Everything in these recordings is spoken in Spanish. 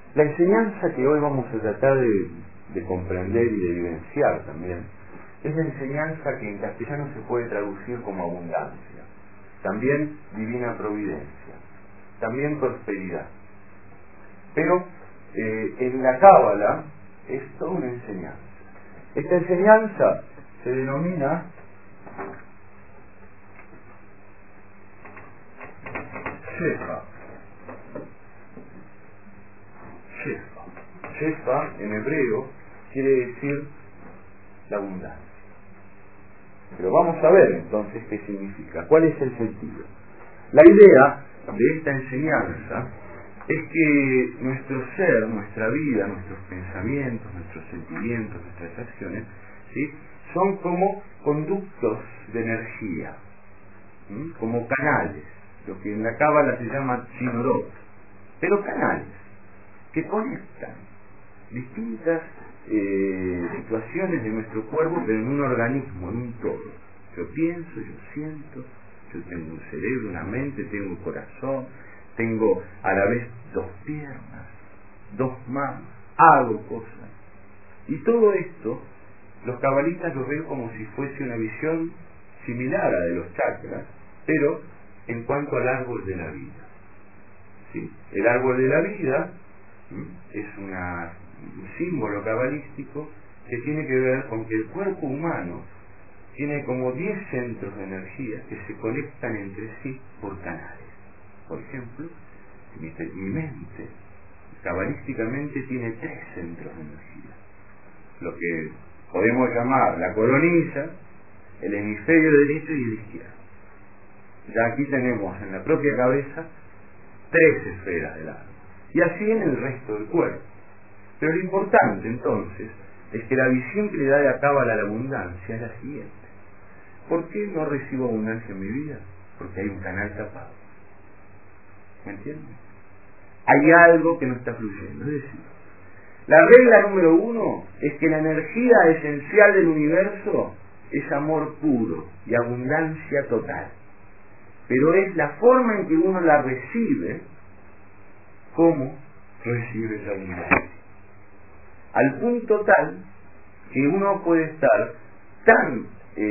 La enseñanza que hoy vamos a tratar de comprender y de vivenciar también es la enseñanza que en castellano se puede traducir como abundancia, también divina providencia, también prosperidad. Pero en la Cábala es toda una enseñanza. Esta enseñanza se denomina Shefa. Shefa. Shefa en hebreo quiere decir la abundancia. Pero vamos a ver entonces qué significa, cuál es el sentido. La idea de esta enseñanza es que nuestro ser, nuestra vida, nuestros pensamientos, nuestros sentimientos, nuestras acciones, ¿sí?, son como conductos de energía, ¿sí?, como canales, lo que en la Cábala se llama Chinorot, pero canales que conectan distintas situaciones de nuestro cuerpo, pero en un organismo, en un todo. Yo pienso, yo siento, yo tengo un cerebro, una mente, tengo un corazón, tengo a la vez dos piernas, dos manos, hago cosas. Y todo esto, los cabalistas lo ven como si fuese una visión similar a la de los chakras, pero en cuanto al árbol de la vida. ¿Sí? El árbol de la vida es un símbolo cabalístico que tiene que ver con que el cuerpo humano tiene como 10 centros de energía que se conectan entre sí por canales. Por ejemplo, mi mente cabalísticamente tiene 3 centros de energía, lo que podemos llamar la coronilla, el hemisferio derecho y el izquierdo. Ya aquí tenemos en la propia cabeza 3 esferas del alma, y así en el resto del cuerpo. Pero lo importante entonces es que la visión que le da de la Cábala a la abundancia es la siguiente. ¿Por qué no recibo abundancia en mi vida? Porque hay un canal tapado. ¿Me entienden? Hay algo que no está fluyendo. Es decir, la regla número 1 es que la energía esencial del universo es amor puro y abundancia total. Pero es la forma en que uno la recibe, cómo recibe esa abundancia. Al punto tal que uno puede estar tan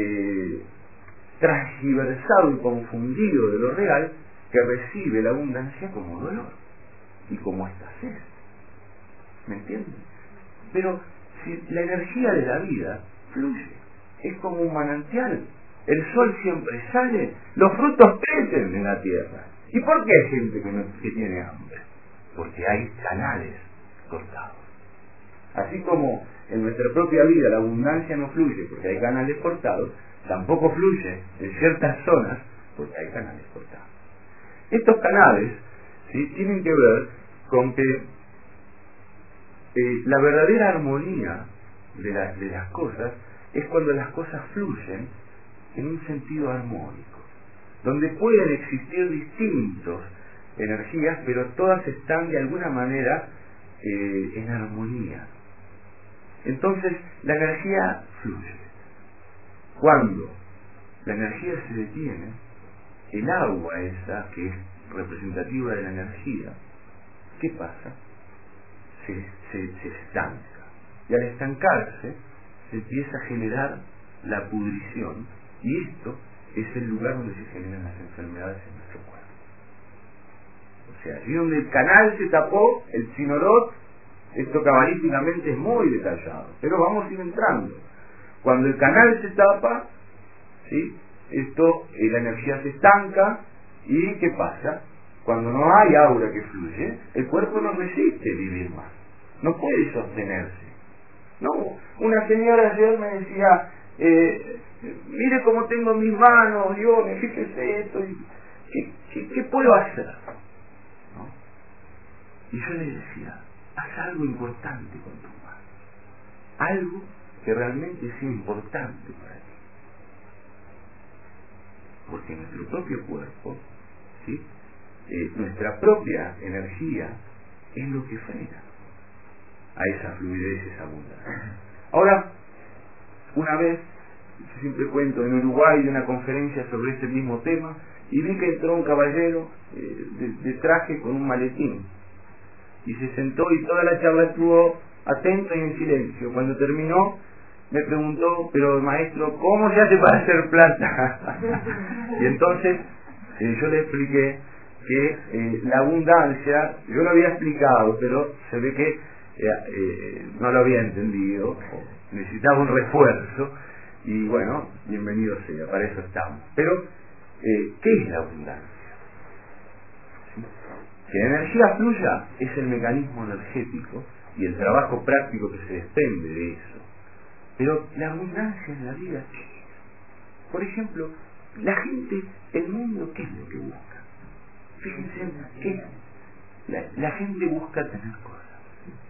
transgiversado y confundido de lo real que recibe la abundancia como dolor y como escasez. ¿Me entienden? Pero si la energía de la vida fluye, es como un manantial. El sol siempre sale, los frutos crecen en la tierra. ¿Y por qué hay gente que tiene hambre? Porque hay canales cortados. Así como en nuestra propia vida la abundancia no fluye porque hay canales cortados, tampoco fluye en ciertas zonas porque hay canales cortados. Estos canales, ¿sí?, tienen que ver con que la verdadera armonía de las cosas es cuando las cosas fluyen en un sentido armónico, donde pueden existir distintas energías, pero todas están de alguna manera en armonía. Entonces la energía fluye. Cuando la energía se detiene, el agua esa que es representativa de la energía, ¿qué pasa? Se estanca. Y al estancarse se empieza a generar la pudrición, y esto es el lugar donde se generan las enfermedades en nuestro cuerpo. O sea, allí donde el canal se tapó, el Chinorot, esto cabalísticamente es muy detallado, pero vamos a ir entrando. Cuando el canal se tapa, ¿sí?, la energía se estanca, y ¿qué pasa? Cuando no hay aura que fluye, el cuerpo no resiste vivir más, no puede sostenerse. No, una señora ayer me decía, mire cómo tengo mis manos, Dios, fíjese esto, ¿qué puedo hacer? ¿No? Y yo le decía, haz algo importante con tu mano, algo que realmente sea importante para ti, porque nuestro propio cuerpo, ¿sí?, nuestra propia energía es lo que frena a esa fluidez, esa abundancia. Ahora, una vez, yo siempre cuento, en Uruguay de una conferencia sobre este mismo tema, y vi que entró un caballero de traje con un maletín, y se sentó y toda la charla estuvo atento y en silencio. Cuando terminó me preguntó, pero maestro, ¿cómo se hace para hacer plata? Y entonces yo le expliqué que la abundancia, yo lo había explicado, pero se ve que no lo había entendido, o necesitaba un refuerzo, y bueno, bienvenido sea, para eso estamos. Pero, ¿qué es la abundancia? ¿Sí? Que la energía fluya es el mecanismo energético y el trabajo práctico que se desprende de eso. Pero la abundancia en la vida, ¿qué es? Por ejemplo, la gente, el mundo, ¿qué es lo que busca? Fíjense, ¿qué? La gente busca tener cosas,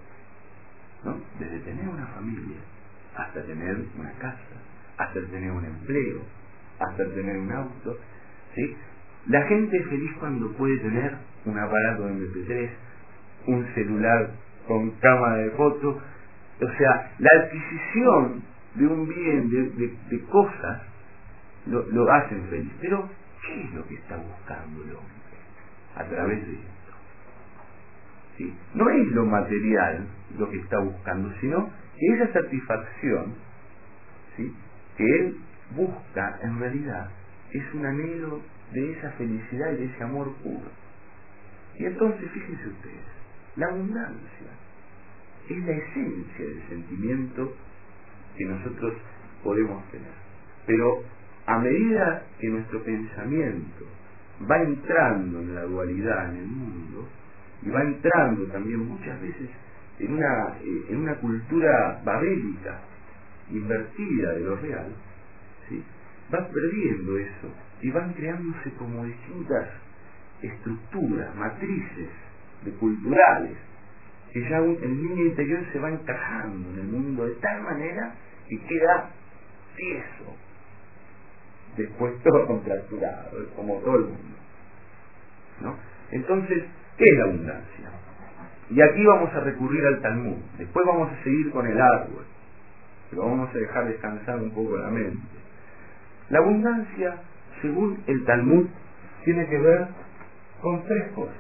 ¿no? Desde tener una familia, hasta tener una casa, hasta tener un empleo, hasta tener un auto, ¿sí? La gente es feliz cuando puede tener un aparato de MP3, un celular con cámara de foto. O sea, la adquisición de un bien, de cosas, lo hacen feliz. Pero, ¿qué es lo que está buscando el hombre a través de esto? ¿Sí? No es lo material lo que está buscando, sino que esa satisfacción, ¿sí?, que él busca, en realidad, es un anhelo de esa felicidad y de ese amor puro. Y entonces, fíjense ustedes, la abundancia es la esencia del sentimiento que nosotros podemos tener. Pero a medida que nuestro pensamiento va entrando en la dualidad, en el mundo, y va entrando también muchas veces en una cultura babélica, invertida de lo real, ¿sí?, va perdiendo eso y van creándose como distintas estructuras, matrices culturales, que ya el niño interior se va encajando en el mundo de tal manera que queda tieso, después todo contracturado, como todo el mundo, ¿no? Entonces, ¿qué es la abundancia? Y aquí vamos a recurrir al Talmud. Después vamos a seguir con el árbol, pero vamos a dejar descansar un poco la mente. La abundancia, según el Talmud, tiene que ver con tres cosas.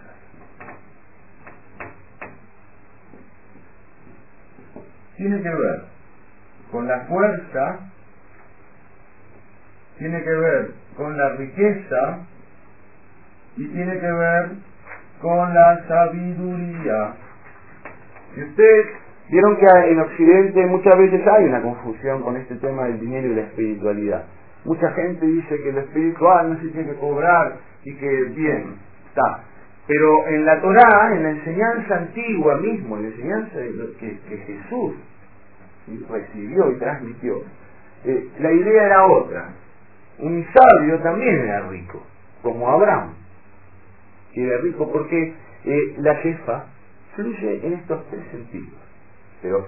Tiene que ver con la fuerza, tiene que ver con la riqueza y tiene que ver con la sabiduría. Y ustedes vieron que en Occidente muchas veces hay una confusión con este tema del dinero y la espiritualidad. Mucha gente dice que lo espiritual no se tiene que cobrar y que bien, está. Pero en la Torá, en la enseñanza antigua mismo, en la enseñanza de lo que Jesús recibió y transmitió, la idea era otra. Un sabio también era rico, como Abraham, que era rico porque la jefa fluye en estos tres sentidos. Pero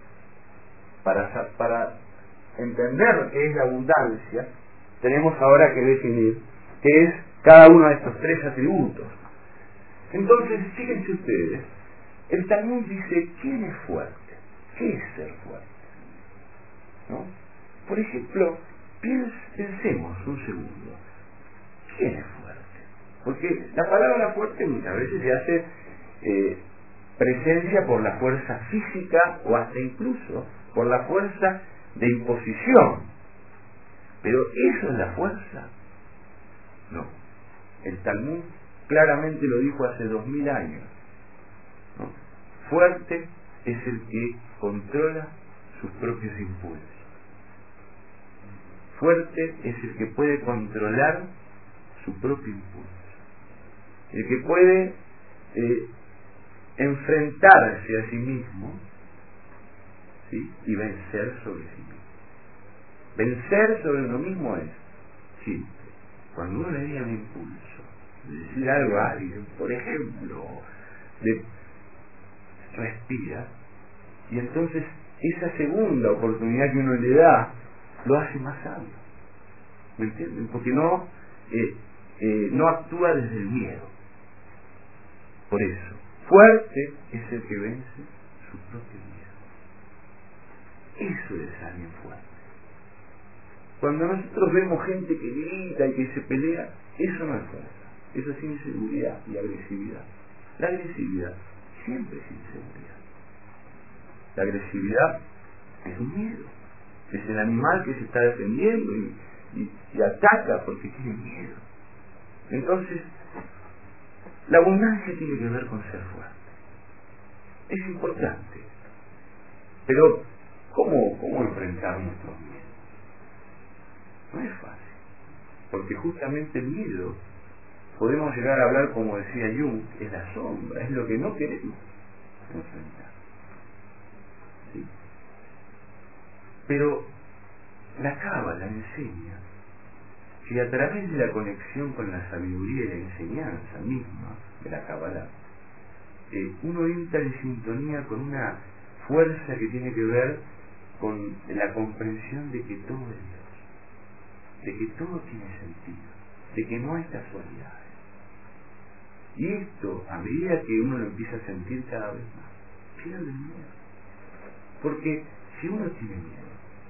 para entender qué es la abundancia, tenemos ahora que definir qué es cada uno de estos tres atributos. Entonces, fíjense ustedes, el Talmud dice, ¿quién es fuerte? ¿Qué es ser fuerte? ¿No? Por ejemplo, pensemos un segundo, ¿quién es fuerte? Porque la palabra fuerte muchas veces se hace presencia por la fuerza física o hasta incluso por la fuerza de imposición. Pero ¿eso es la fuerza? No. El Talmud claramente lo dijo hace 2000 años, ¿no? Fuerte es el que controla sus propios impulsos. Fuerte es el que puede controlar su propio impulso. El que puede enfrentarse a sí mismo, ¿sí?, y vencer sobre sí mismo. Vencer sobre uno mismo es simple. Cuando uno le da un impulso de decir algo a alguien, por ejemplo, respira, y entonces esa segunda oportunidad que uno le da lo hace más sabio. ¿Me entienden? Porque no actúa desde el miedo. Por eso, fuerte es el que vence su propio miedo. Eso es alguien fuerte. Cuando nosotros vemos gente que grita y que se pelea, eso no es fuerza. Eso es inseguridad y agresividad. La agresividad siempre es inseguridad. La agresividad es un miedo. Es el animal que se está defendiendo y ataca porque tiene miedo. Entonces, la abundancia tiene que ver con ser fuerte. Es importante. Pero, ¿cómo enfrentar nuestros miedos? No es fácil. Porque justamente el miedo, podemos llegar a hablar, como decía Jung, es la sombra, es lo que no queremos enfrentar. ¿Sí? Pero la Cábala enseña que a través de la conexión con la sabiduría y la enseñanza misma de la Cábala, uno entra en sintonía con una fuerza que tiene que ver con la comprensión de que todo es Dios, de que todo tiene sentido, de que no hay casualidades. Y esto, a medida que uno lo empieza a sentir cada vez más, pierde el miedo. Porque si uno tiene miedo,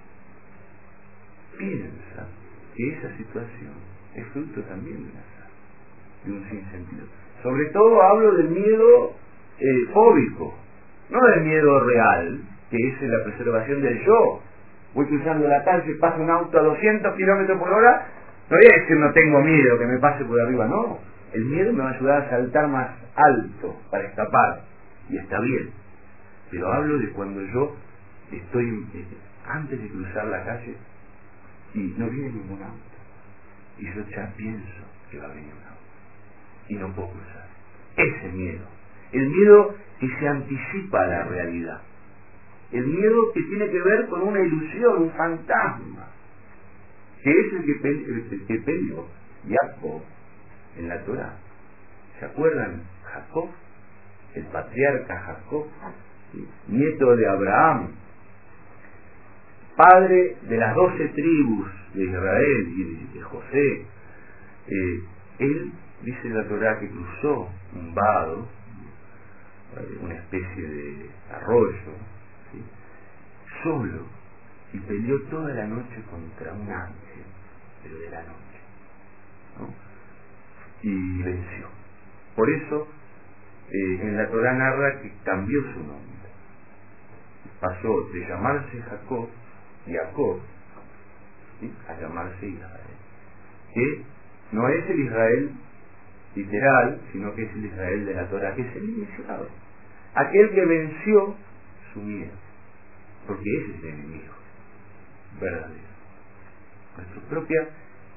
piensa que esa situación es fruto también de un azar, de un sinsentido. Sobre todo hablo del miedo fóbico, no del miedo real, que es la preservación del yo. Voy cruzando la calle, pasa un auto a 200 kilómetros por hora, no voy a decir no tengo miedo que me pase por arriba, no. El miedo me va a ayudar a saltar más alto para escapar, y está bien. Pero hablo de cuando yo estoy antes de cruzar la calle y no viene ningún auto, y yo ya pienso que va a venir un auto y no puedo cruzar. Ese miedo, el miedo que se anticipa a la realidad, el miedo que tiene que ver con una ilusión, un fantasma, que es el que peleó Jacob en la Torá. ¿Se acuerdan? Jacob, el patriarca Jacob, nieto de Abraham, padre de las 12 tribus de Israel y de José. Él, dice la Torá, que cruzó un vado, una especie de arroyo, ¿sí?, solo, y peleó toda la noche contra un ángel, pero de la noche, ¿no?, y venció. Por eso en la Torá narra que cambió su nombre, pasó de llamarse Jacob, ¿sí?, a llamarse Israel, que no es el Israel literal, sino que es el Israel de la Torá, que es el iniciado, aquel que venció su miedo, porque ese es el enemigo verdadero, nuestra propia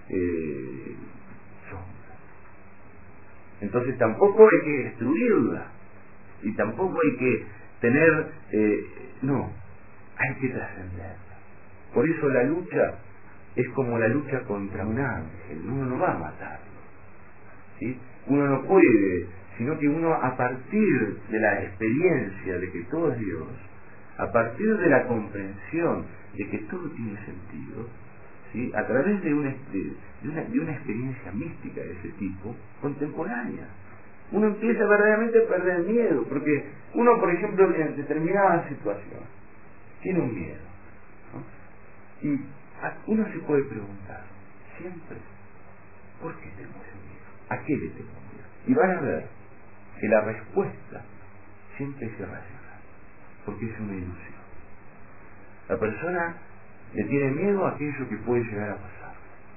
sombra. Entonces tampoco hay que destruirla, y tampoco hay que tener, no, hay que trascenderla. Por eso la lucha es como la lucha contra un ángel, uno no va a matarlo, ¿sí? Uno no puede, sino que uno, a partir de la experiencia de que todo es Dios, a partir de la comprensión de que todo tiene sentido, ¿sí?, a través de una experiencia mística de ese tipo, contemporánea, uno empieza verdaderamente a perder miedo, porque uno, por ejemplo, en determinada situación tiene un miedo, ¿no?, y uno se puede preguntar siempre, ¿por qué tengo ese miedo? ¿A qué le tengo miedo? Y van a ver que la respuesta siempre es irracional, porque es una ilusión. La persona le tiene miedo a aquello que puede llegar a pasar,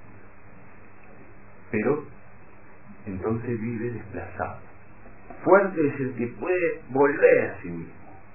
pero entonces vive desplazado. Fuerte es el que puede volver a sí mismo,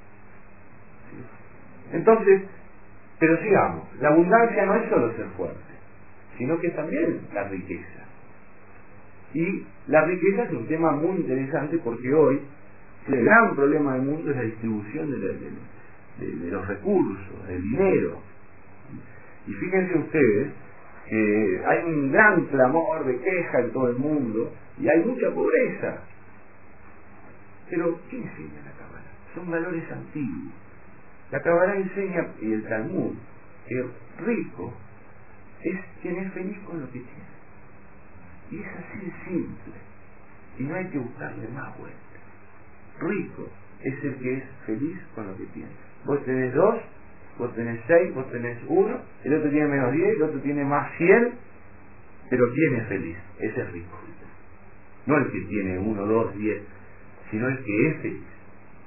¿sí? Entonces, pero sigamos, la abundancia no es solo ser fuerte, sino que también la riqueza. Y la riqueza es un tema muy interesante, porque hoy el gran problema del mundo es la distribución de los recursos, del dinero. Y fíjense ustedes que hay un gran clamor de queja en todo el mundo y hay mucha pobreza. Pero ¿qué enseña la Cábala? Son valores antiguos. La Cábala enseña, y el Talmud, que rico es quien es feliz con lo que tiene. Y es así de simple, y no hay que buscarle más vueltas. Rico es el que es feliz con lo que tiene. Vos tenés 2, vos tenés 6, vos tenés 1, el otro tiene menos 10, el otro tiene más 100, pero ¿quién es feliz? Ese es rico. No el que tiene 1, 2, 10, sino el que es feliz.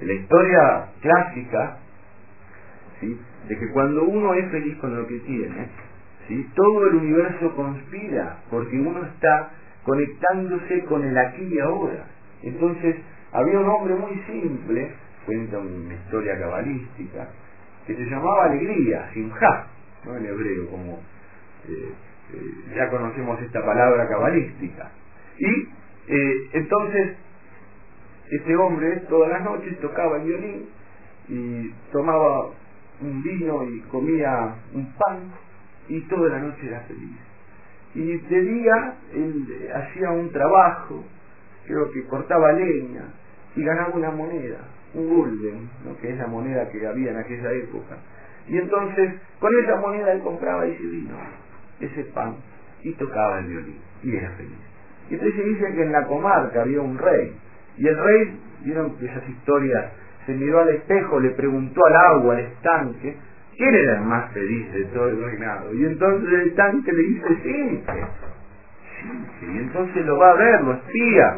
la historia clásica, ¿sí?, de que cuando uno es feliz con lo que tiene, ¿sí?, todo el universo conspira, porque uno está conectándose con el aquí y ahora. Entonces, había un hombre muy simple, cuenta una historia cabalística, que se llamaba Alegría, Simjá, ¿no?, en hebreo, como ya conocemos esta palabra cabalística. Y entonces, este hombre todas las noches tocaba el violín y tomaba un vino y comía un pan, y toda la noche era feliz. Y de día él hacía un trabajo, creo que cortaba leña, y ganaba una moneda, un gulden, ¿no?, que es la moneda que había en aquella época. Y entonces con esa moneda él compraba ese vino, ese pan, y tocaba el violín, y era feliz. Y entonces se dice que en la comarca había un rey, y el rey, vieron esas historias, se miró al espejo, le preguntó al agua, al estanque, ¿quién era el más feliz de todo el reinado? Y entonces el estanque le dice, Singe. Y entonces lo va a ver, lo espía.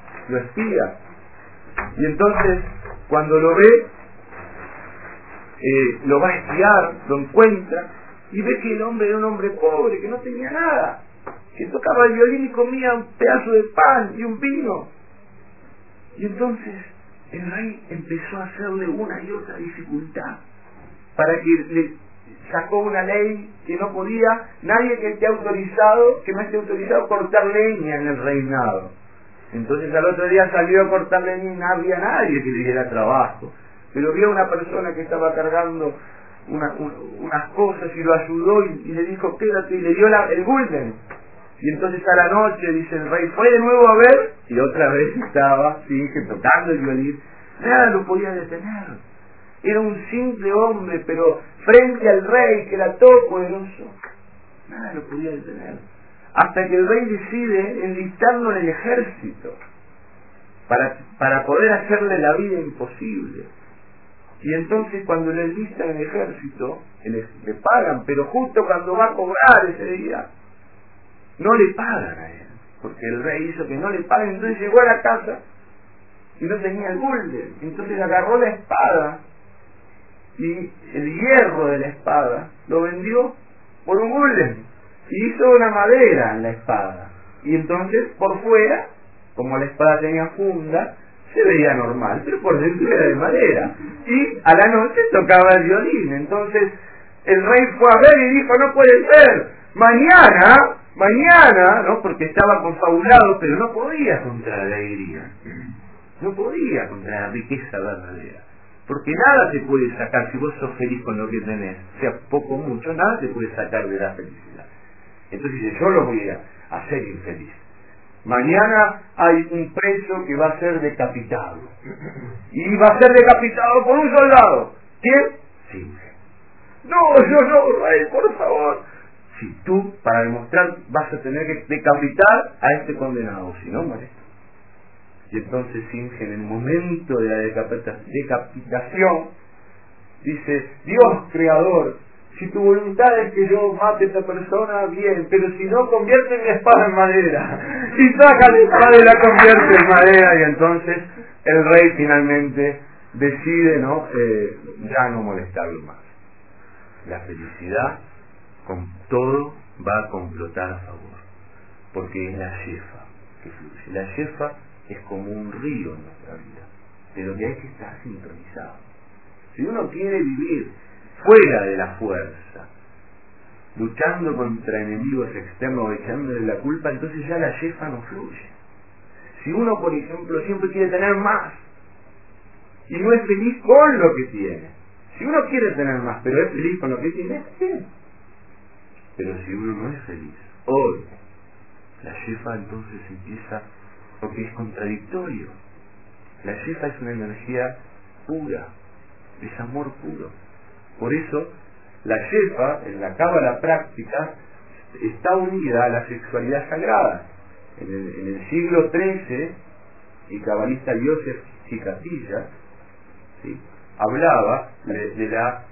Y entonces, cuando lo ve, lo va a espiar, lo encuentra, y ve que el hombre era un hombre pobre, que no tenía nada, que tocaba el violín y comía un pedazo de pan y un vino. Y entonces el rey empezó a hacerle una y otra dificultad, para que le sacó una ley que no podía nadie que no esté autorizado a cortar leña en el reinado. Entonces al otro día salió a cortar leña y no había nadie que le diera trabajo, pero vio a una persona que estaba cargando unas cosas y lo ayudó y le dijo, quédate, y le dio el gulden. Y entonces a la noche, dice el rey, fue de nuevo a ver, y otra vez estaba Singe tocando el violín. Nada lo podía detener. Era un simple hombre, pero frente al rey, que era todopoderoso, nada lo podía detener. Hasta que el rey decide enlistarlo en el ejército, para poder hacerle la vida imposible. Y entonces cuando le enlistan en el ejército, le pagan, pero justo cuando va a cobrar ese día, no le pagan a él, porque el rey hizo que no le paguen. Entonces llegó a la casa y no tenía el gulden. Entonces agarró la espada y el hierro de la espada lo vendió por un gulden y hizo una madera en la espada. Y entonces por fuera, como la espada tenía funda, se veía normal, pero por dentro era de madera. Y a la noche tocaba el violín. Entonces el rey fue a ver y dijo, no puede ser, mañana, ¿no?, porque estaba confabulado, pero no podía contra la alegría, no podía contra la riqueza verdadera, porque nada te puede sacar, si vos sos feliz con lo que tenés, sea poco o mucho, nada te puede sacar de la felicidad. Entonces dice, yo lo voy a hacer infeliz. Mañana hay un preso que va a ser decapitado, y va a ser decapitado por un soldado. ¿Quién? Singe. No, yo no, rey, por favor. Si tú, para demostrar, vas a tener que decapitar a este condenado, si no muere. Y entonces Singe, en el momento de la decapitación, dice, Dios creador, si tu voluntad es que yo mate a esta persona, bien, pero si no, convierte mi espada en madera. Y saca la espada y la convierte en madera. Y entonces el rey finalmente decide ya no molestarlo más. La felicidad con todo va a complotar a favor, porque es la yefa que fluye. La yefa es como un río en nuestra vida, pero que hay que estar sintonizado. Si uno quiere vivir fuera de la fuerza, luchando contra enemigos externos, echándole la culpa, entonces ya la yefa no fluye. Si uno, por ejemplo, siempre quiere tener más y no es feliz con lo que tiene, si uno quiere tener más pero es feliz con lo que tiene, está bien. Pero si uno no es feliz hoy, la yefa entonces empieza, porque es contradictorio. La yefa es una energía pura, es amor puro. Por eso la yefa en la cábala práctica está unida a la sexualidad sagrada. En el siglo XIII, el cabalista Yosef Chicatilla, ¿sí?, hablaba de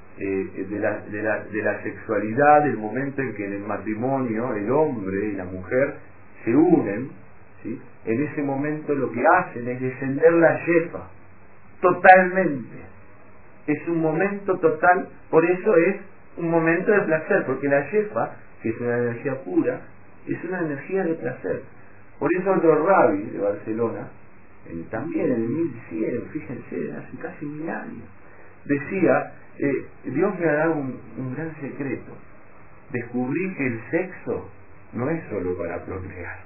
la sexualidad, del momento en que en el matrimonio el hombre y la mujer se unen, ¿sí? En ese momento lo que hacen es descender la yefa, totalmente. Es un momento total, por eso es un momento de placer, porque la yefa, que es una energía pura, es una energía de placer. Por eso otro rabí de Barcelona, también en el 1100, fíjense, hace casi 1000 años, decía, Dios me ha dado un gran secreto. Descubrí que el sexo no es solo para procrear,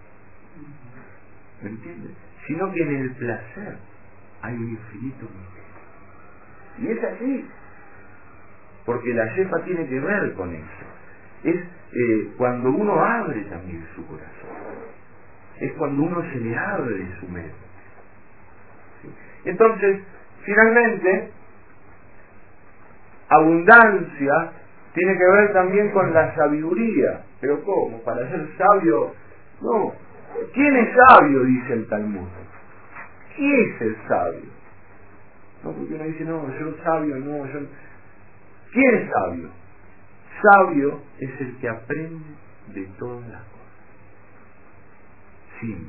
¿me entiendes? Sino que en el placer hay un infinito misterio. Y es así, porque la yefa tiene que ver con eso. Es cuando uno abre también su corazón, es cuando uno se le abre su mente. ¿Sí? Entonces, finalmente, abundancia tiene que ver también con la sabiduría. ¿Pero cómo? ¿Para ser sabio? No. ¿Quién es sabio? Dice el Talmud. ¿Quién es el sabio? No, porque uno dice, no, yo sabio, no, yo... ¿Quién es sabio? Sabio es el que aprende de todas las cosas. Simple.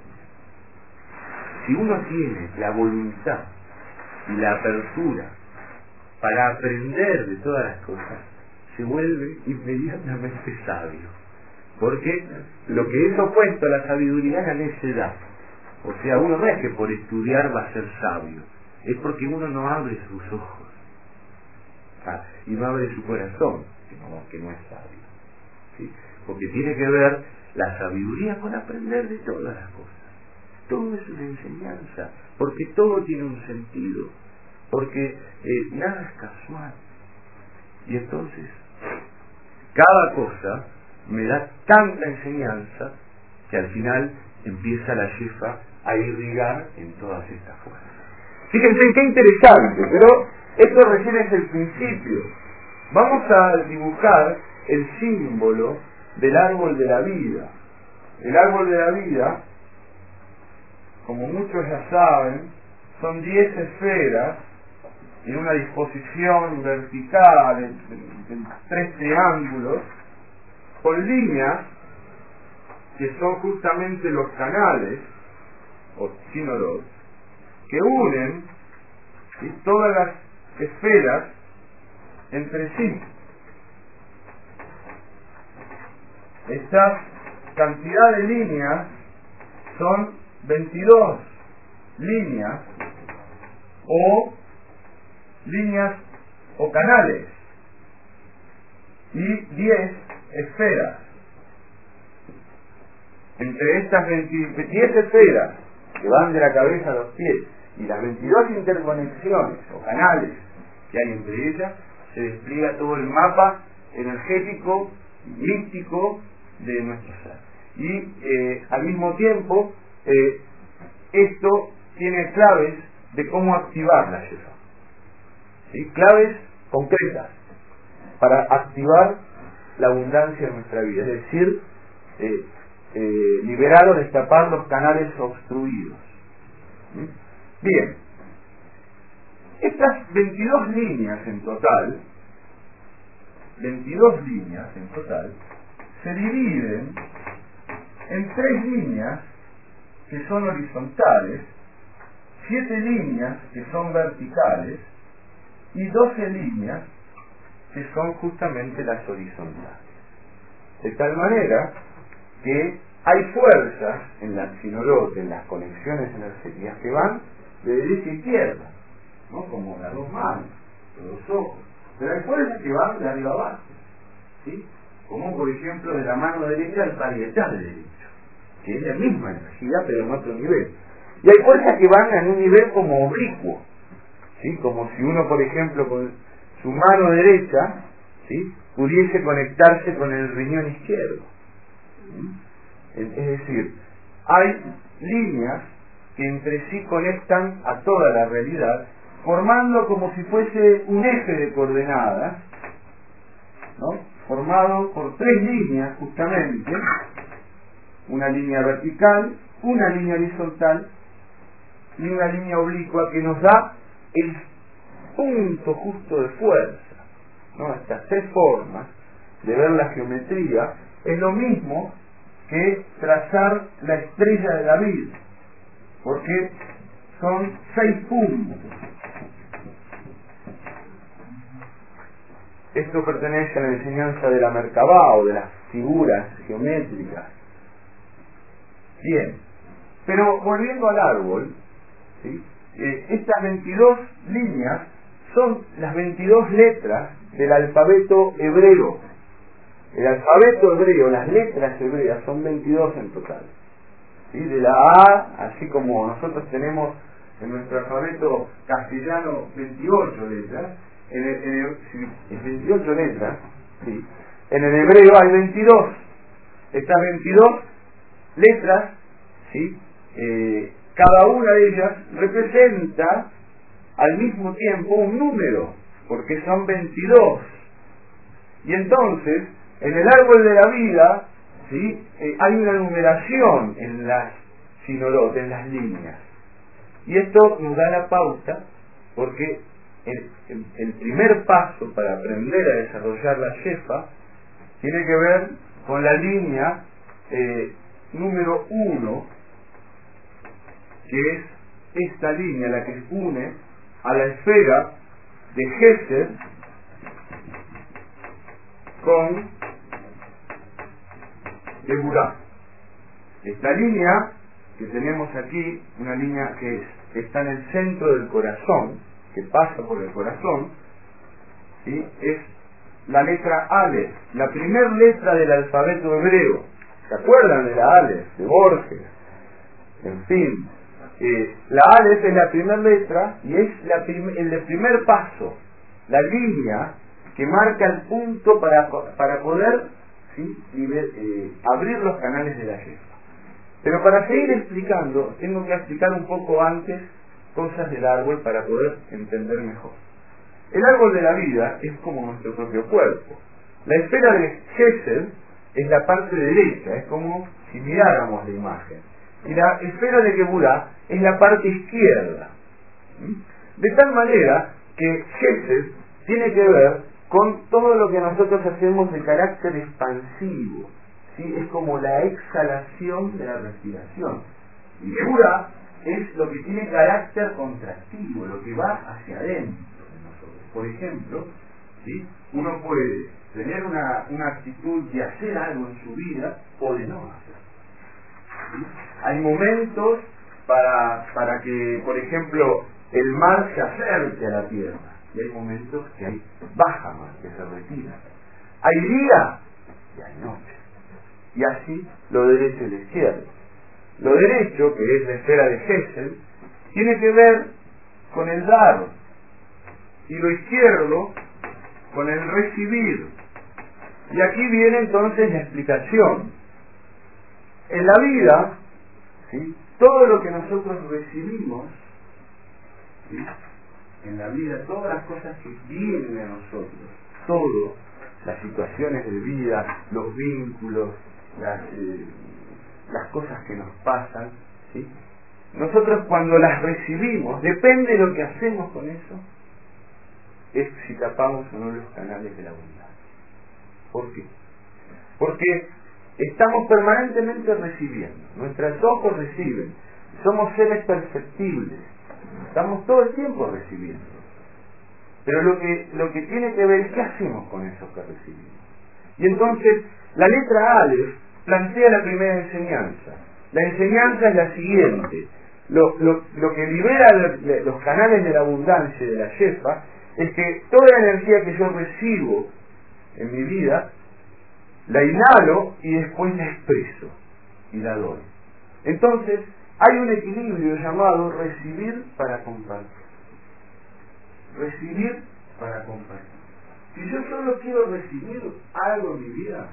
Si uno tiene la voluntad y la apertura para aprender de todas las cosas, se vuelve inmediatamente sabio. Porque lo que es opuesto a la sabiduría es la necedad. O sea, uno no es que por estudiar va a ser sabio, es porque uno no abre sus ojos y no abre su corazón, que no es sabio. ¿Sí? Porque tiene que ver la sabiduría con aprender de todas las cosas. Todo es una enseñanza, porque todo tiene un sentido, porque nada es casual. Y entonces, cada cosa me da tanta enseñanza que al final empieza la yefa a irrigar en todas estas fuerzas. Fíjense qué interesante, pero esto recién es el principio. Vamos a dibujar el símbolo del árbol de la vida. El árbol de la vida, como muchos ya saben, son 10 esferas en una disposición vertical, en 3 triángulos, con líneas que son justamente los canales, o sínodos, que unen todas las esferas entre sí. Esta cantidad de líneas son 22 líneas o canales y 10 esferas. Entre estas 10 esferas que van de la cabeza a los pies y las 22 interconexiones o canales que hay entre ellas, se despliega todo el mapa energético, místico de nuestro ser. Y al mismo tiempo, esto tiene claves de cómo activar la yefa. ¿Sí? Claves concretas para activar la abundancia de nuestra vida, es decir, liberar o destapar los canales obstruidos. ¿Sí? Bien, estas 22 líneas en total, se dividen en 3 líneas que son horizontales, 7 líneas que son verticales y 12 líneas que son justamente las horizontales. De tal manera que hay fuerzas en la sinolote, en las conexiones energéticas que van de derecha a izquierda, ¿no? Como las 2 manos, los ojos. Pero hay fuerzas que van de arriba abajo, ¿sí? Como por ejemplo de la mano derecha al parietal derecho, que es la misma energía pero en otro nivel. Y hay fuerzas que van en un nivel como oblicuo, ¿sí? Como si uno, por ejemplo, con su mano derecha, ¿sí?, pudiese conectarse con el riñón izquierdo. Es decir, hay líneas que entre sí conectan a toda la realidad, formando como si fuese un eje de coordenadas, ¿no?, formado por 3 líneas justamente, una línea vertical, una línea horizontal y una línea oblicua que nos da el punto justo de fuerza, ¿no? Estas 3 formas de ver la geometría es lo mismo que trazar la estrella de David, porque son 6 puntos. Esto pertenece a la enseñanza de la Merkabah o de las figuras geométricas. Bien, pero volviendo al árbol, ¿sí? Estas 22 líneas son las 22 letras del alfabeto hebreo. El alfabeto hebreo, las letras hebreas son 22 en total. ¿Sí? De la A, así como nosotros tenemos en nuestro alfabeto castellano 28 letras, en 28 letras, ¿sí? En el hebreo hay 22. Estas 22 letras, ¿sí? Cada una de ellas representa al mismo tiempo un número, porque son 22. Y entonces, en el árbol de la vida, ¿sí? Hay una numeración en las sinorot, en las líneas. Y esto nos da la pauta, porque el primer paso para aprender a desarrollar la shefa tiene que ver con la línea número 1, que es esta línea, la que une a la esfera de Gesed con Geburah. Esta línea que tenemos aquí, una línea que está en el centro del corazón, que pasa por el corazón, ¿sí? Es la letra Aleph, la primera letra del alfabeto hebreo. ¿Se acuerdan de la Aleph, de Borges? En fin, la Aleph es la primera letra y es el primer paso, la línea que marca el punto para poder, ¿sí? Abrir los canales de la shefa. Pero para seguir explicando, tengo que explicar un poco antes cosas del árbol para poder entender mejor. El árbol de la vida es como nuestro propio cuerpo. La esfera de Gesed es la parte derecha, es como si miráramos la imagen. Y la esfera de Geburah es la parte izquierda. De tal manera que Gesed tiene que ver con todo lo que nosotros hacemos de carácter expansivo. ¿Sí? Es como la exhalación de la respiración. Y Geburah es lo que tiene carácter contractivo, lo que va hacia adentro de nosotros. Por ejemplo, ¿sí? Uno puede tener una actitud de hacer algo en su vida o de no hacer. ¿Sí? Hay momentos para que, por ejemplo, el mar se acerque a la tierra, y hay momentos que hay baja mar, que se retira. Hay día y hay noche. Y así lo derecho y lo izquierdo. Lo derecho, que es la esfera de Gesed, tiene que ver con el dar, y lo izquierdo con el recibir. Y aquí viene entonces la explicación. En la vida, ¿sí? Todo lo que nosotros recibimos, ¿sí? En la vida, todas las cosas que vienen a nosotros, todo, las situaciones de vida, los vínculos, las cosas que nos pasan, ¿sí? Nosotros cuando las recibimos, depende de lo que hacemos con eso, es si tapamos o no los canales de la abundancia. ¿Por qué? Porque estamos permanentemente recibiendo, nuestros ojos reciben, somos seres perceptibles, estamos todo el tiempo recibiendo. Pero lo que tiene que ver es qué hacemos con eso que recibimos. Y entonces, la letra Aleph plantea la primera enseñanza. La enseñanza es la siguiente. Lo que libera los canales de la abundancia y de la shefa es que toda la energía que yo recibo en mi vida, la inhalo y después la expreso y la doy. Entonces, hay un equilibrio llamado recibir para compartir. Recibir para compartir. Si yo solo quiero recibir algo en mi vida,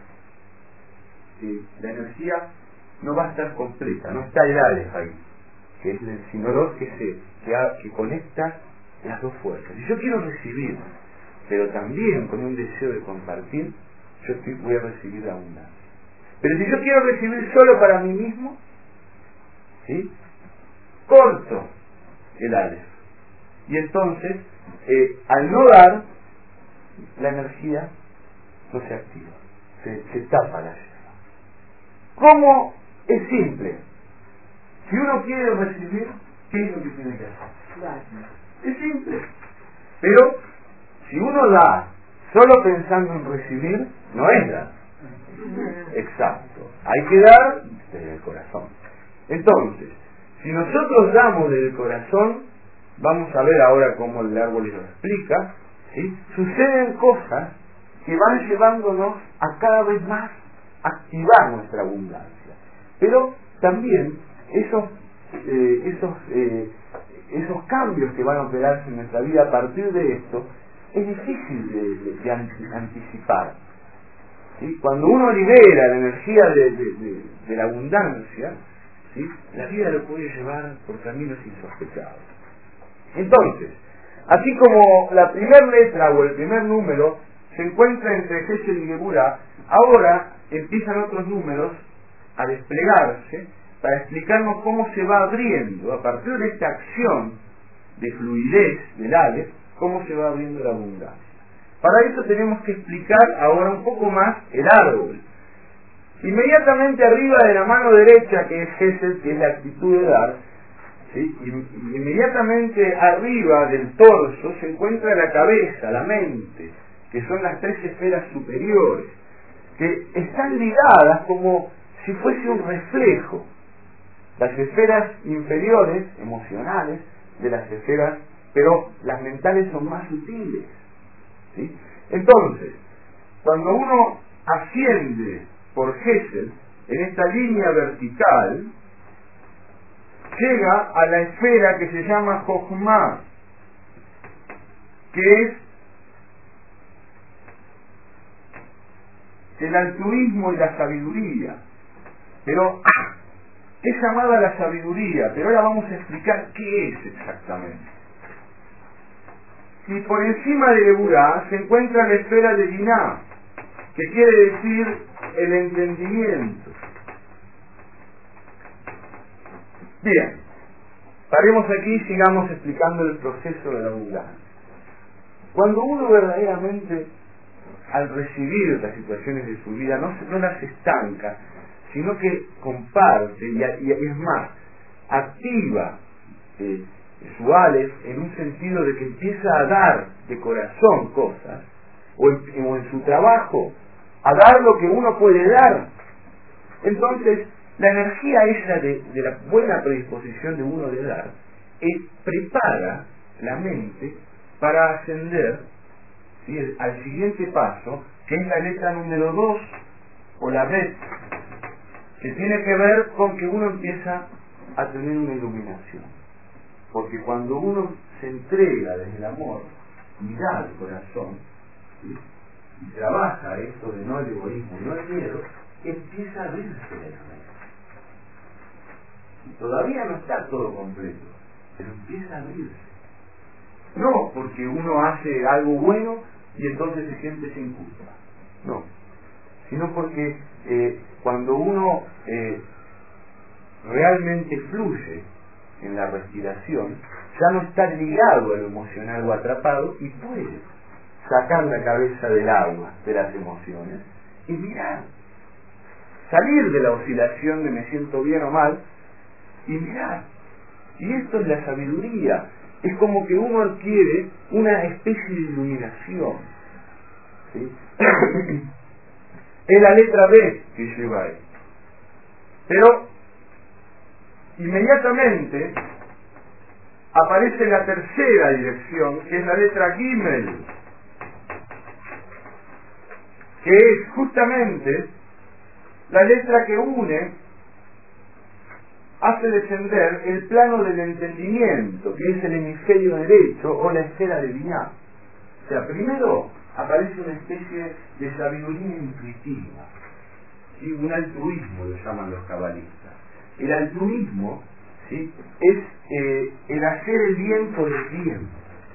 la energía no va a estar completa, no está el Aleph ahí, que es el sinorot que conecta las dos fuerzas. Si yo quiero recibir, pero también con un deseo de compartir, voy a recibir la abundancia. Pero si yo quiero recibir solo para mí mismo, ¿sí? Corto el Aleph. Y entonces, al no dar, la energía no se activa, se tapa la llama. ¿Cómo? Es simple. Si uno quiere recibir, ¿qué es lo que tiene que hacer? Es simple. Pero si uno da solo pensando en recibir, no es dar. Exacto. Hay que dar desde el corazón. Entonces, si nosotros damos desde el corazón, vamos a ver ahora cómo el árbol lo explica, ¿sí? Suceden cosas que van llevándonos a cada vez más activar nuestra abundancia. Pero también esos cambios que van a operarse en nuestra vida a partir de esto, es difícil de anticipar. ¿Sí? Cuando uno libera la energía de la abundancia, ¿sí? La vida lo puede llevar por caminos insospechados. Entonces, así como la primera letra o el primer número se encuentra entre Gesell y Geburah, ahora empiezan otros números a desplegarse para explicarnos cómo se va abriendo, a partir de esta acción de fluidez del Aleph, cómo se va abriendo la abundancia. Para eso tenemos que explicar ahora un poco más el árbol. Inmediatamente arriba de la mano derecha, que es Gesell, que es la actitud de dar, ¿sí? Inmediatamente arriba del torso se encuentra la cabeza, la mente, que son las tres esferas superiores, que están ligadas como si fuese un reflejo. Las esferas inferiores, emocionales, de las esferas, pero las mentales son más sutiles. ¿Sí? Entonces, cuando uno asciende por Gesell, en esta línea vertical, llega a la esfera que se llama Jochma, que es el altruismo y la sabiduría. Pero es llamada la sabiduría, pero ahora vamos a explicar qué es exactamente. Y por encima de Geburah se encuentra la esfera de Binah, que quiere decir el entendimiento. Bien, paremos aquí y sigamos explicando el proceso de la abundancia. Cuando uno verdaderamente, al recibir las situaciones de su vida, no las estanca, sino que comparte y es más, activa su Aleph en un sentido de que empieza a dar de corazón cosas, o en su trabajo, a dar lo que uno puede dar. Entonces, la energía esa de la buena predisposición de uno de dar, prepara la mente para ascender, ¿sí?, al siguiente paso, que es la letra número 2, o la red, que tiene que ver con que uno empieza a tener una iluminación. Porque cuando uno se entrega desde el amor y da al corazón, ¿sí?, y trabaja esto de no el egoísmo, no el miedo, empieza a abrirse la mente. Y todavía no está todo completo, pero empieza a abrirse. No porque uno hace algo bueno y entonces se siente sin culpa, no, sino porque cuando uno realmente fluye en la respiración, ya no está ligado a lo emocional o atrapado y puede sacar la cabeza del agua de las emociones y mirar, salir de la oscilación de me siento bien o mal y mirar. Y esto es la sabiduría, es como que uno adquiere una especie de iluminación, ¿sí? Es la letra B que lleva ahí. Pero inmediatamente aparece la tercera dirección, que es la letra Gimel, que es justamente la letra que une, hace descender el plano del entendimiento, que es el hemisferio derecho o la esfera de Binah. O sea, primero aparece una especie de sabiduría intuitiva, ¿sí?, un altruismo lo llaman los cabalistas. El altruismo, ¿sí?, es el hacer el bien por el bien,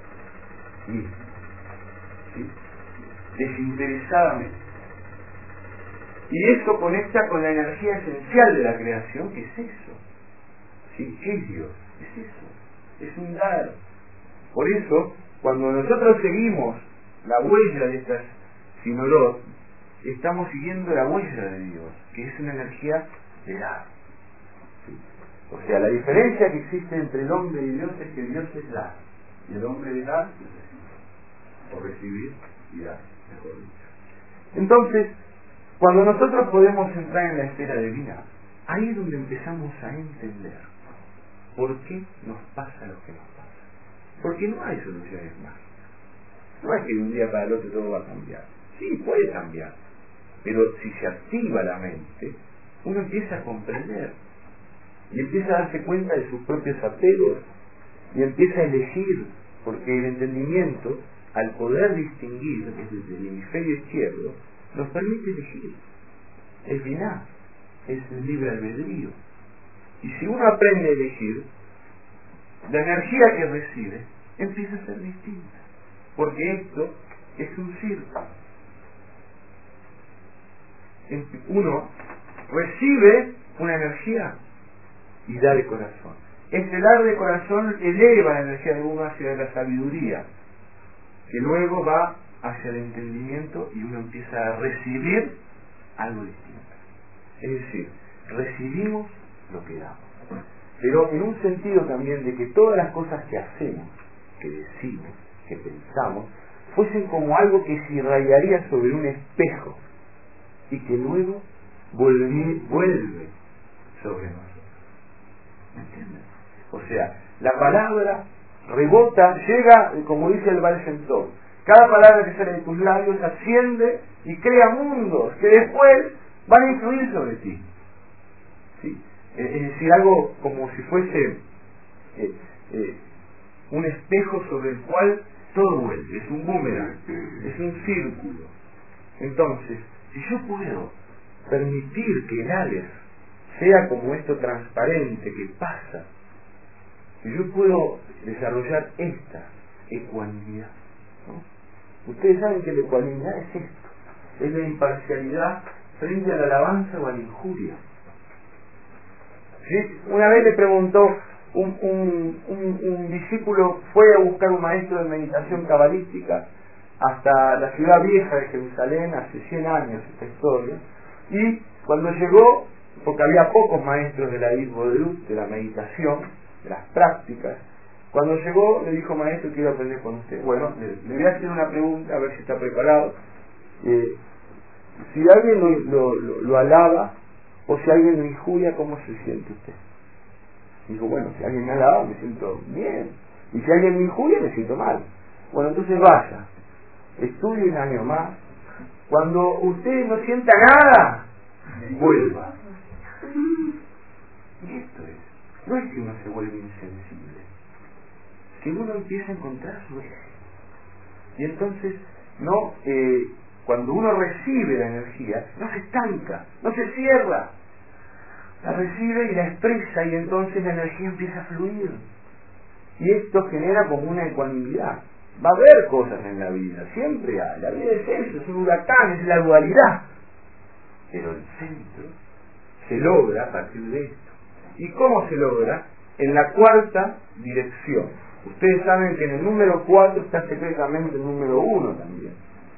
¿sí?, desinteresadamente. Y eso conecta con la energía esencial de la creación, que es eso. ¿Sí? ¿Qué es Dios? Es eso, es un dar. Por eso, cuando nosotros seguimos la huella de estas Sinorot, estamos siguiendo la huella de Dios, que es una energía de dar. ¿Sí? O sea, la diferencia que existe entre el hombre y Dios es que Dios es dar, y el hombre es dar y recibir, o recibir y dar, mejor dicho. Entonces, cuando nosotros podemos entrar en la esfera divina, ahí es donde empezamos a entender por qué nos pasa lo que nos pasa. Porque no hay soluciones mágicas. No es que de un día para el otro todo va a cambiar. Sí, puede cambiar. Pero si se activa la mente, uno empieza a comprender. Y empieza a darse cuenta de sus propios apegos. Y empieza a elegir. Porque el entendimiento, al poder distinguir desde el hemisferio izquierdo, nos permite elegir. Es biná, es el libre albedrío. Y si uno aprende a elegir, la energía que recibe empieza a ser distinta. Porque esto es un círculo. Uno recibe una energía y da de corazón. Ese dar de corazón eleva la energía de uno hacia la sabiduría, que luego va hacia el entendimiento y uno empieza a recibir algo distinto. Es decir, recibimos lo que damos. Pero en un sentido también de que todas las cosas que hacemos, que decimos, que pensamos, fuesen como algo que se irradiaría sobre un espejo y que luego vuelve sobre nosotros. ¿Me entienden? O sea, la palabra rebota, llega, como dice el Baal Shem Tov, cada palabra que sale de tus labios asciende y crea mundos que después van a influir sobre ti. ¿Sí? Es decir, algo como si fuese un espejo sobre el cual todo vuelve, es un boomerang, es un círculo. Entonces, si yo puedo permitir que el Aleph sea como esto transparente que pasa, si yo puedo desarrollar esta ecuanimidad, ¿no? Ustedes saben que la ecuanimidad es esto, es la imparcialidad frente a la alabanza o a la injuria. ¿Sí? Una vez le preguntó un discípulo, fue a buscar un maestro de meditación cabalística hasta la ciudad vieja de Jerusalén, hace 100 años esta historia, y cuando llegó, porque había pocos maestros de la Isbodrut, de la meditación, de las prácticas, cuando llegó le dijo: maestro, quiero aprender con usted. Bueno, le voy a hacer una pregunta, a ver si está preparado. Si alguien lo alaba o si alguien lo injuria, ¿cómo se siente usted? Dijo: bueno, si alguien me alaba me siento bien, y si alguien me injuria me siento mal. Bueno, entonces vaya, estudie un año más, cuando usted no sienta nada, vuelva. Y esto es, no es que uno se vuelve insensible, que uno empieza a encontrar su eje. Y entonces, no, cuando uno recibe la energía, no se estanca, no se cierra, la recibe y la expresa, y entonces la energía empieza a fluir. Y esto genera como una ecuanimidad. Va a haber cosas en la vida, siempre hay. La vida es eso, es un huracán, es la dualidad. Pero el centro se logra a partir de esto. ¿Y cómo se logra? En la cuarta dirección. Ustedes saben que en el número 4 está secretamente el número 1 también.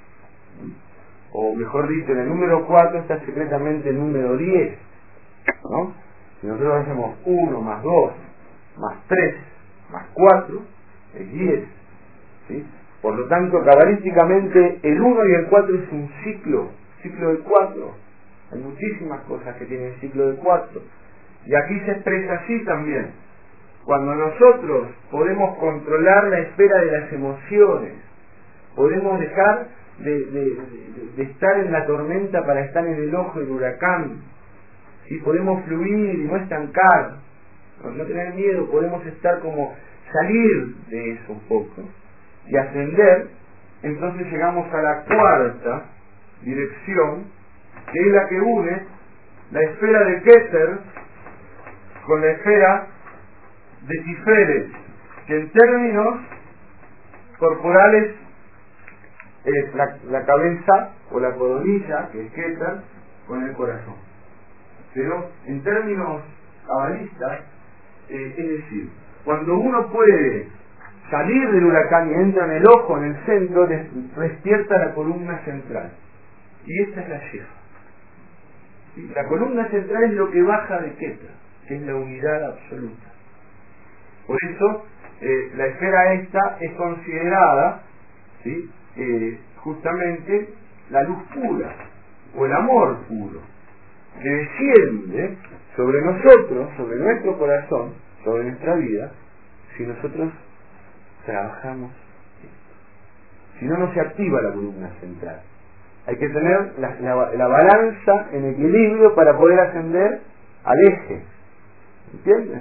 O mejor dicho, en el número 4 está secretamente el número 10. ¿No? Si nosotros hacemos 1 más 2 más 3 más 4 es 10. ¿Sí? Por lo tanto, cabalísticamente el 1 y el 4 es un ciclo de 4. Hay muchísimas cosas que tienen ciclo de 4. Y aquí se expresa así también. Cuando nosotros podemos controlar la esfera de las emociones, podemos dejar de estar en la tormenta para estar en el ojo del huracán, ¿sí? Podemos fluir y no estancar, no tener miedo, podemos estar como salir de eso un poco y ascender. Entonces llegamos a la cuarta dirección, que es la que une la esfera de Keter con la esfera de Tiferet, que en términos corporales es la cabeza o la coronilla, que es Keter, con el corazón. Pero en términos cabalistas, es decir, cuando uno puede salir del huracán y entra en el ojo, en el centro, despierta la columna central. Y esta es la Shefa. La columna central es lo que baja de Keter. que es la unidad absoluta. Por eso la esfera esta es considerada, ¿sí?, justamente la luz pura o el amor puro que desciende sobre nosotros, sobre nuestro corazón, sobre nuestra vida, si nosotros trabajamos esto. Si no, no se activa la columna central. Hay que tener la balanza en equilibrio para poder ascender al eje. ¿Entiendes?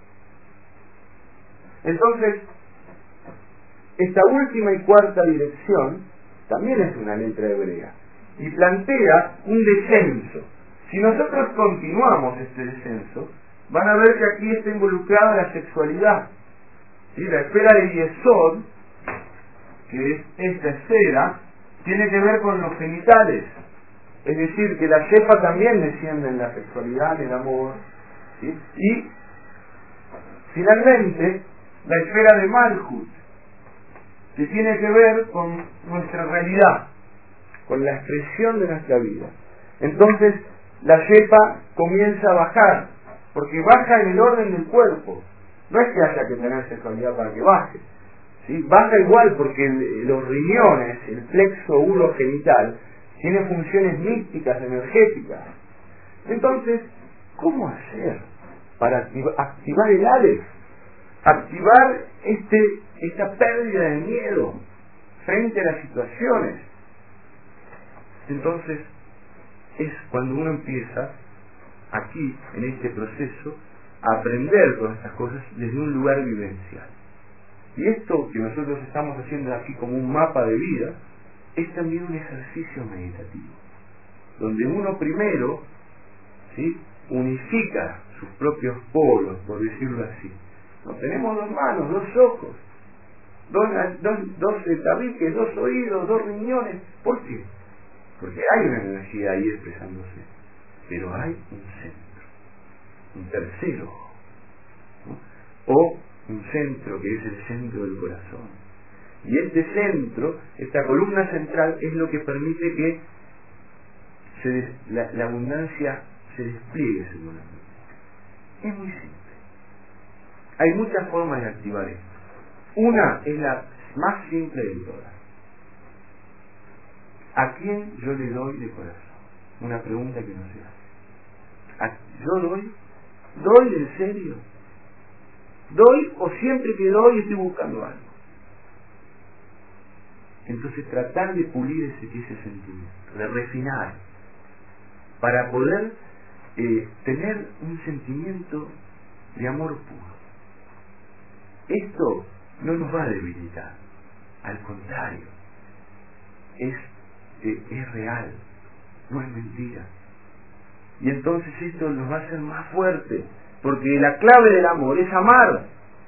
Entonces, esta última y cuarta dirección también es una letra hebrea y plantea un descenso. Si nosotros continuamos este descenso, van a ver que aquí está involucrada la sexualidad. ¿Sí? La esfera de Yesod, que es esta esfera, tiene que ver con los genitales. Es decir, que la Shefa también desciende en la sexualidad, en el amor. ¿Sí? Y, finalmente, la esfera de Malhut, que tiene que ver con nuestra realidad, con la expresión de nuestra vida. Entonces, la Shefa comienza a bajar, porque baja en el orden del cuerpo. No es que haya que tener sexualidad para que baje, ¿sí? Baja igual porque los riñones, el plexo urogenital, tiene funciones místicas, energéticas. Entonces, ¿cómo hacer para activar el Aleph? Activar esta pérdida de miedo frente a las situaciones. Entonces, es cuando uno empieza aquí, en este proceso, a aprender todas estas cosas desde un lugar vivencial. Y esto que nosotros estamos haciendo aquí como un mapa de vida, es también un ejercicio meditativo, donde uno primero, ¿sí?, unifica sus propios polos, por decirlo así. No tenemos dos manos, dos ojos, dos tabiques, dos oídos, dos riñones. ¿Por qué? Porque hay una energía ahí expresándose, pero hay un centro, un tercer ojo, ¿no?, o un centro que es el centro del corazón. Y este centro, esta columna central, es lo que permite que la abundancia se despliegue seguramente. Es muy simple. Hay muchas formas de activar esto. Una es la más simple de todas. ¿A quién yo le doy de corazón? Una pregunta que no se hace. ¿Yo doy? ¿Doy en serio? ¿Doy o siempre que doy estoy buscando algo? Entonces tratar de pulir ese sentimiento, de refinar, para poder tener un sentimiento de amor puro. Esto no nos va a debilitar, al contrario, es real, no es mentira. Y entonces esto nos va a hacer más fuerte, porque la clave del amor es amar.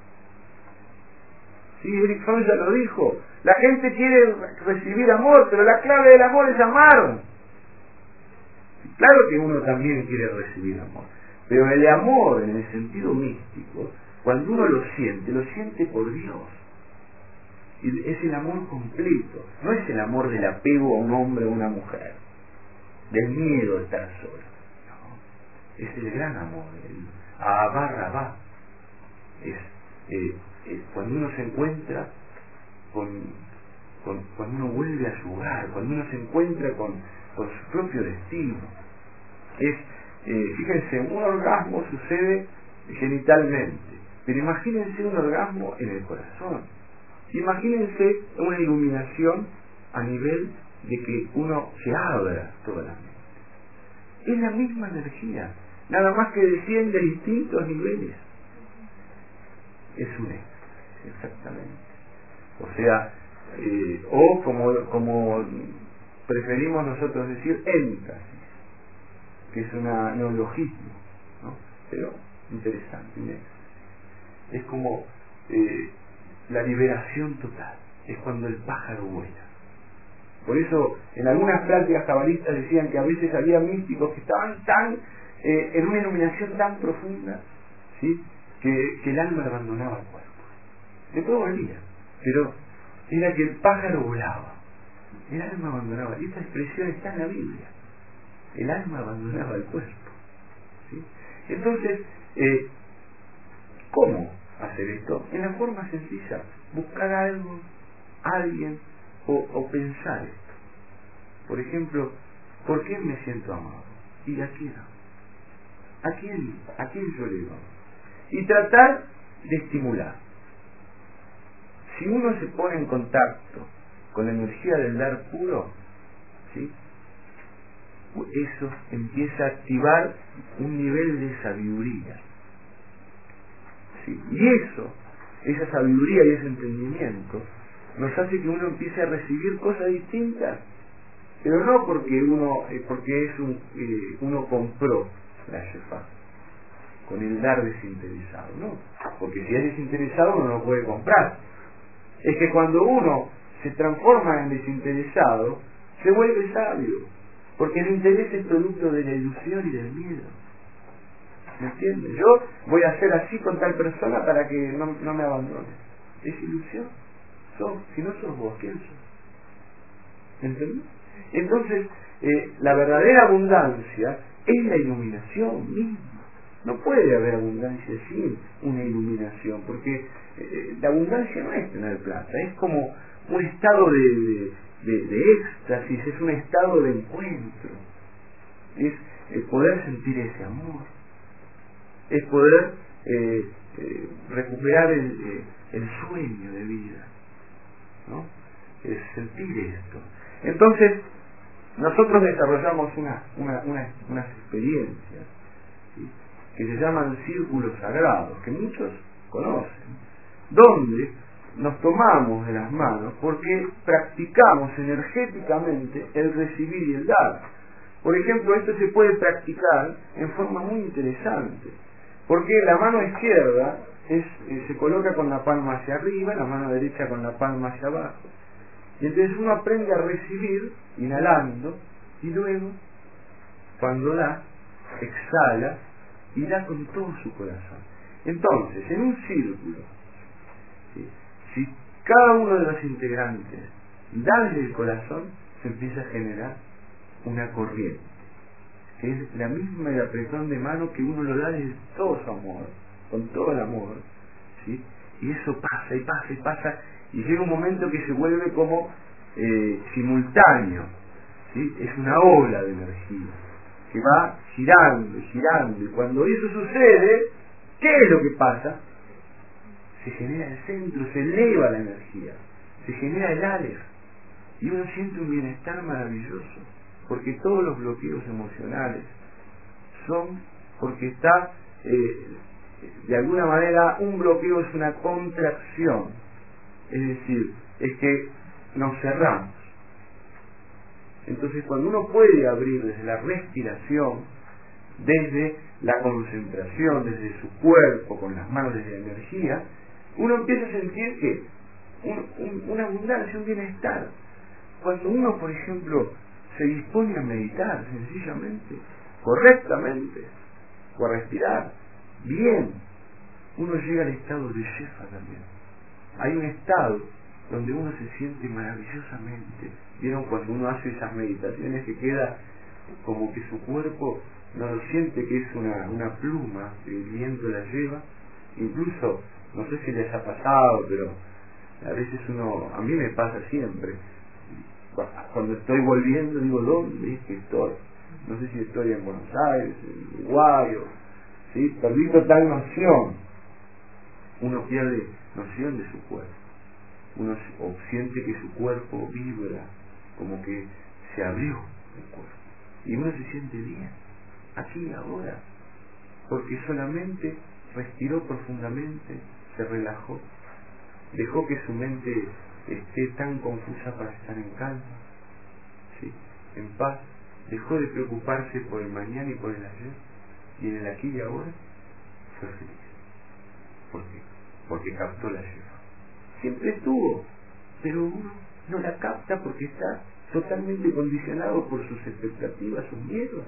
Sí, Eric Fromm ya lo dijo, la gente quiere recibir amor, pero la clave del amor es amar. Claro que uno también quiere recibir amor, pero el amor en el sentido místico, cuando uno lo siente por Dios. Y es el amor completo, no es el amor del apego a un hombre o a una mujer, del miedo de estar solo. No, es el gran amor, el Ahavá Rabá. Es cuando uno se encuentra cuando uno vuelve a su hogar, cuando uno se encuentra con su propio destino. Fíjense, un orgasmo sucede genitalmente, pero imagínense un orgasmo en el corazón. Imagínense una iluminación a nivel de que uno se abra toda la mente. Es la misma energía, nada más que desciende a distintos niveles. Es un éxtasis, exactamente. O sea, o como preferimos nosotros decir, énfasis, que es un neologismo, ¿no?, pero interesante, un éxtasis. Es como la liberación total, es cuando el pájaro vuela. Por eso, en algunas prácticas cabalistas decían que a veces había místicos que estaban tan en una iluminación tan profunda, ¿sí?, que el alma abandonaba el cuerpo. Después volvía, pero era que el pájaro volaba, el alma abandonaba. Y esta expresión está en la Biblia. El alma abandonaba el cuerpo, ¿sí? Entonces, ¿Cómo hacer esto? En la forma sencilla, buscar algo, alguien, o pensar esto. Por ejemplo, ¿por qué me siento amado? ¿Y a quién amo? ¿A quién yo le amo? Y tratar de estimular. Si uno se pone en contacto con la energía del dar puro, ¿sí?, eso empieza a activar un nivel de sabiduría. ¿Sí? Y esa sabiduría y ese entendimiento, nos hace que uno empiece a recibir cosas distintas, pero no porque uno compró la Shefa con el dar desinteresado, no, porque si es desinteresado uno no puede comprar. Es que cuando uno se transforma en desinteresado, se vuelve sabio, porque el interés es producto de la ilusión y del miedo. ¿Me entiendes? Yo voy a hacer así con tal persona para que no me abandone. Es ilusión. Si no sos vos, ¿quién sos? ¿Entendés? Entonces, la verdadera abundancia es la iluminación misma. No puede haber abundancia sin una iluminación, porque la abundancia no es tener plata, es como un estado de éxtasis, es un estado de encuentro, es poder sentir ese amor, es poder recuperar el sueño de vida, ¿no? Es sentir esto. Entonces, nosotros desarrollamos unas experiencias, ¿sí?, que se llaman círculos sagrados, que muchos conocen, donde nos tomamos de las manos porque practicamos energéticamente el recibir y el dar. Por ejemplo, esto se puede practicar en forma muy interesante, porque la mano izquierda se coloca con la palma hacia arriba, la mano derecha con la palma hacia abajo, y entonces uno aprende a recibir inhalando, y luego cuando da, exhala y da con todo su corazón. Entonces, en un círculo, ¿sí?, si cada uno de los integrantes da desde el corazón, se empieza a generar una corriente, que es la misma del apretón de mano, que uno lo da desde todo su amor, con todo el amor, ¿sí?, y eso pasa y pasa y pasa, y llega un momento que se vuelve como simultáneo, ¿sí?, es una ola de energía que va girando y girando, y cuando eso sucede, ¿qué es lo que pasa? Se genera el centro, se eleva la energía, se genera el Aleph, y uno siente un bienestar maravilloso, porque todos los bloqueos emocionales son porque está, de alguna manera, un bloqueo es una contracción, es decir, es que nos cerramos. Entonces, cuando uno puede abrir desde la respiración, desde la concentración, desde su cuerpo, con las manos desde la energía, uno empieza a sentir que una abundancia, un bienestar. Cuando uno, por ejemplo, se dispone a meditar sencillamente, correctamente, o a respirar bien, uno llega al estado de Shefa también. Hay un estado donde uno se siente maravillosamente. ¿Vieron cuando uno hace esas meditaciones que queda como que su cuerpo no lo siente, que es una pluma, que el viento la lleva? Incluso, no sé si les ha pasado, pero a veces a mí me pasa siempre, cuando estoy volviendo digo, ¿dónde es que estoy? No sé si estoy en Buenos Aires, en Uruguay, ¿sí? Perdí total noción. Uno pierde noción de su cuerpo, uno siente que su cuerpo vibra, como que se abrió el cuerpo, y uno se siente bien, aquí y ahora, porque solamente respiró profundamente, se relajó, dejó que su mente esté tan confusa para estar en calma, ¿sí?, en paz, dejó de preocuparse por el mañana y por el ayer, y en el aquí y ahora fue feliz. ¿Por qué? Porque captó la Shefa. Siempre estuvo, pero uno no la capta porque está totalmente condicionado por sus expectativas, sus miedos.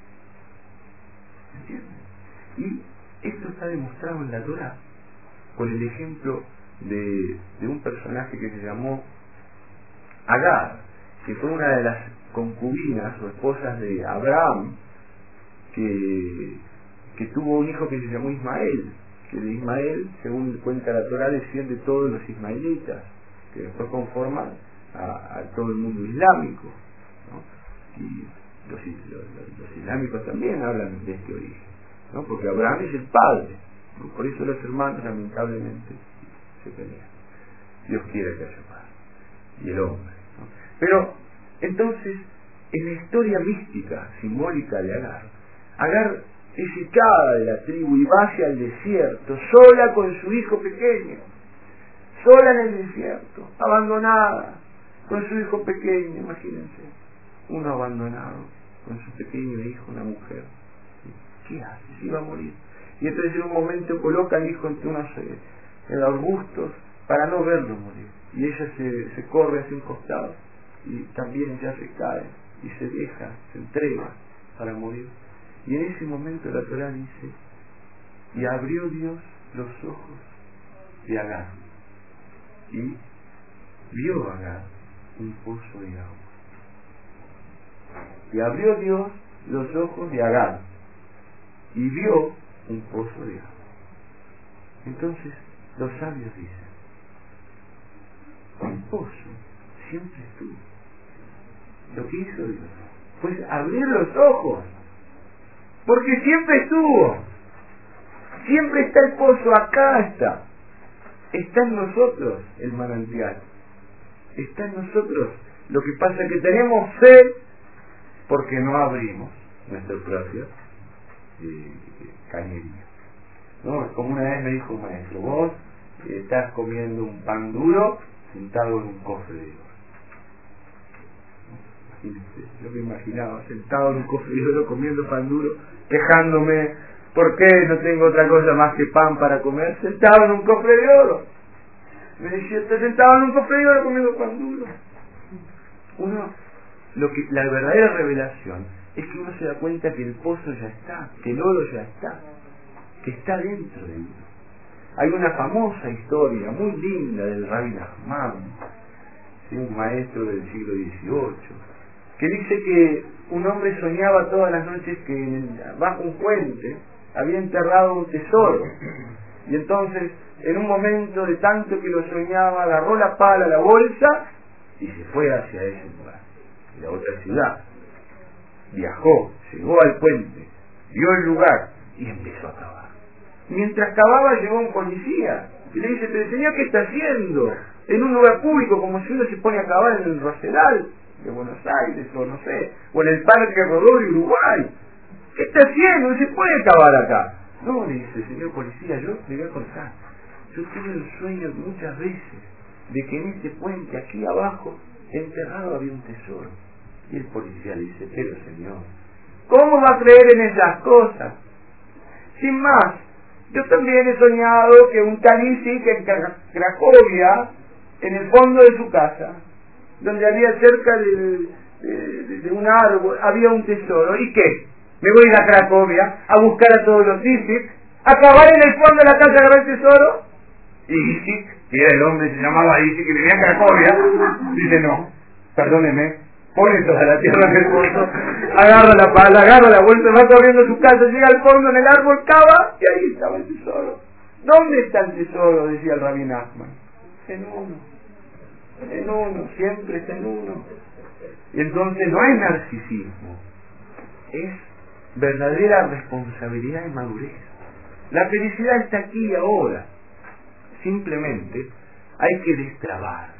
¿Entienden? Y esto está demostrado en la Torá, con el ejemplo de un personaje que se llamó Agar, que fue una de las concubinas o esposas de Abraham, que que tuvo un hijo que se llamó Ismael, que de Ismael, según cuenta la Torá, desciende todos los ismaelitas, que después conforman a todo el mundo islámico, ¿no? Y los islámicos también hablan de este origen, ¿no? Porque Abraham es el padre, ¿no? Por eso los hermanos lamentablemente se pelean. Dios quiere que haya paz, y el hombre, ¿no? Pero entonces, en la historia mística, simbólica de Agar es echada de la tribu y va hacia el desierto, sola con su hijo pequeño, sola en el desierto, abandonada, con su hijo pequeño, imagínense, uno abandonado, con su pequeño hijo, una mujer, ¿qué hace? Se iba a morir. Y entonces en un momento coloca al hijo entre unos arbustos para no verlo morir, y ella se corre hacia un costado, y también ya se cae, y se deja, se entrega para morir. Y en ese momento la Torá dice, y abrió Dios los ojos de Agar, y vio Agar un pozo de agua. Y abrió Dios los ojos de Agar, y vio un pozo de agua. Entonces los sabios dicen, el pozo siempre estuvo. Lo que hizo Dios fue abrir los ojos, porque siempre estuvo, siempre está el pozo, acá está en nosotros el manantial, está en nosotros. Lo que pasa es que tenemos fe porque no abrimos nuestra propia cañería, ¿no? Como una vez me dijo un maestro, vos estás comiendo un pan duro sentado en un cofre de oro. Yo me imaginaba sentado en un cofre de oro comiendo pan duro, quejándome, ¿por qué no tengo otra cosa más que pan para comer? Sentado en un cofre de oro. Me decía, estoy sentado en un cofre de oro comiendo pan duro. La verdadera revelación es que uno se da cuenta que el pozo ya está, que el oro ya está, que está dentro de uno. Hay una famosa historia muy linda del Rabbi Nachman, un maestro del siglo XVIII, que dice que un hombre soñaba todas las noches que bajo un puente había enterrado un tesoro, y entonces en un momento de tanto que lo soñaba agarró la pala, la bolsa, y se fue hacia ese lugar, la otra ciudad. Viajó, llegó al puente, vio el lugar y empezó a cavar. Mientras cavaba llegó un policía y le dice, pero señor, ¿qué está haciendo? En un lugar público, como si uno se pone a cavar en el Rosedal de Buenos Aires, o no sé, o en el Parque Rodó de Uruguay. ¿Qué está haciendo? No se puede cavar acá. No, le dice, señor policía, yo le voy a contar. Yo tuve el sueño muchas veces de que en este puente, aquí abajo, enterrado había un tesoro. Y el policía le dice, pero señor, ¿cómo va a creer en esas cosas? Sin más, yo también he soñado que un tal Isik en Cracovia, en el fondo de su casa, donde había cerca de un árbol, había un tesoro. ¿Y qué? ¿Me voy a ir a Cracovia a buscar a todos los Isik, a cavar en el fondo de la casa a agarrar el tesoro? Y Isik, que era el hombre, se llamaba Isik, que vivía en Cracovia, dice, no, perdóneme, pone toda la tierra en el pozo, agarra la pala, agarra la bolsa, va corriendo a su casa, llega al fondo en el árbol, cava, y ahí estaba el tesoro. ¿Dónde está el tesoro? Decía el Rabbi Nachman. En uno, siempre está en uno. Y entonces no es narcisismo, es verdadera responsabilidad y madurez. La felicidad está aquí y ahora. Simplemente hay que destrabar